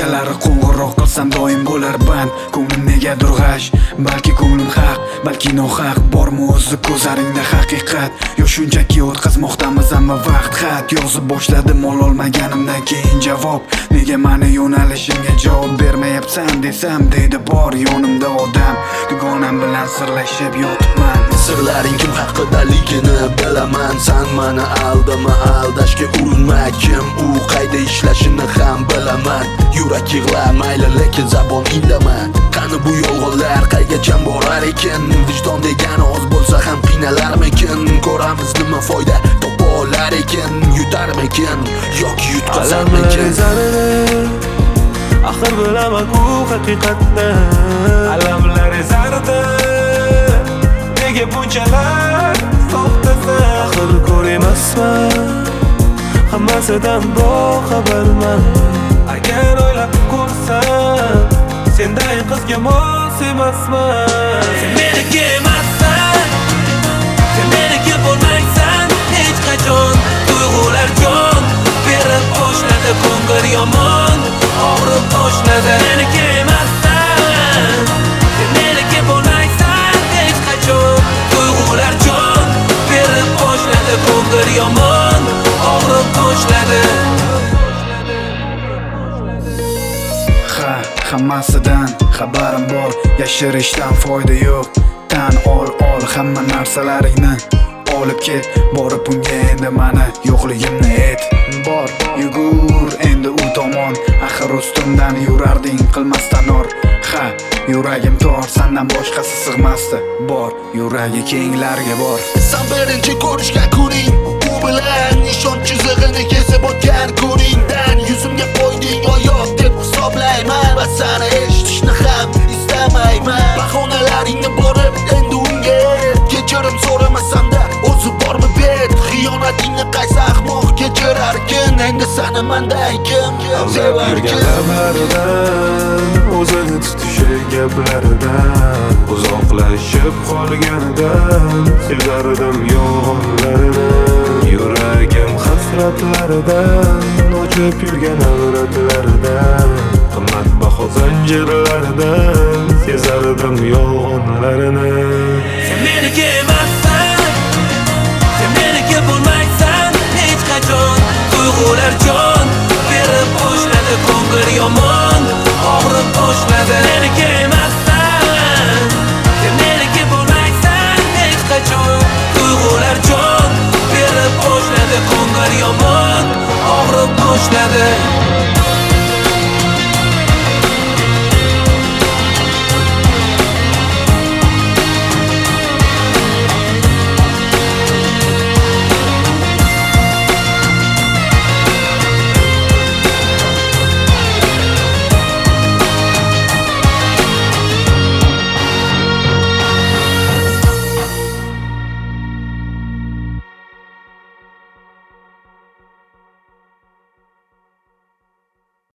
kechalari qo'ng'iroq qilsam doim bo'lar band. Ko'nglim negadir g'ash, balki ko'nglim haq, balki nohaq. Bormi o'zi ko'zlaringda haqiqat, yo shunchaki o'tkazmoqdamiz hamma vaqt? Xat yozib boshladim ololmaganimdan keyin javob. Nega mani yo'nalishimga javob bermayapsan desam, deydi bor yonimda odam. Dugonam bilan sirlashib yotibman. Sirlaring kim haqidaligini bilaman. San mani aldama, aldashga urinma. Kim u qayda ishlashini ham bilaman. Yurak yig'lar mayli lekin zabon indama. Qani bu yolg'onlar qaygacha borar ekan? Vijdon degani oz bo'lsa ham qiynalarmikin? Ko'ramiz nima foyda topa olar ekan? Yutarmikin yoki yutqazarmikin? Axir bilaman-ku haqiqatni. Alamlar ezardi, nega bunchalar soxtasan? Axir ko'rmasman, hammasidan boxabarman. Agar o'ylab ko'rsam, senday qizga mos emasman. Sen meniki emassan, sen meniki bo'lmaysan hech qachon. Tuyg'ular jon berib boshladi, ko'ngil yomon og'rib boshladi. Meniki emassan, sen meniki bo'lmaysan hech qachon. Tuyg'ular jon berib boshladi, ko'ngil yomon og'rib boshladi. Hammasidan xabarim bor, yashirishdan foyda yo'q. Tan ol hamma narsalaringni olib ket. Borib unga endi mani yo'qligimni ayt. Bor, yugur endi u tomon. Axir ustimdan yurarding qilmasdan or. Yuragim tor, sandan boshqasi sig'masdi. Bor, yuragi kenglarga bor. San birinchi ko'rishgan kuning, u bilan nishon chizig'ini kesib o'tgan kuningdan yuzimga qo'yding oyoq deb hisoblayman. Va seni eshitishni ham istamayman. Bahonalaringni borib endi unga kechirim so'ramasam-da o'zi bormi bet? Xiyonatingni qaysi ahmoq kechirarkin? Endi seni manday kim sevarkin? Lablaridan o'zini tutishi gaplaridan uzoqlashib qolganidan sezardim yolg'onlarini. Yuragim hasratlaridan ochib yurgan avratlaridan qimmatbaho zanjirlaridan sezardim yolg'onlarini. Sen meniki emassan, sen meniki bo'lmaysan hech qachon. Tuyg'ular jon berib boshladi, ko'ngil yomon og'rib boshladi. Meniki